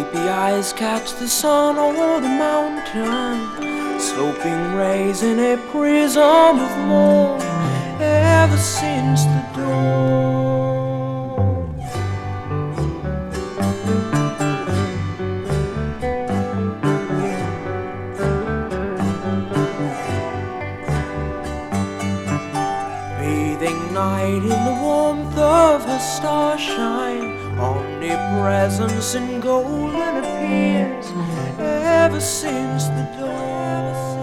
sleepy eyes catch the sun over the mountain, sloping rays in a prism of morn, ever since the dawn. Bathing night in the warmth of her starshine, omnipresence in golden appears, ever since the dawn.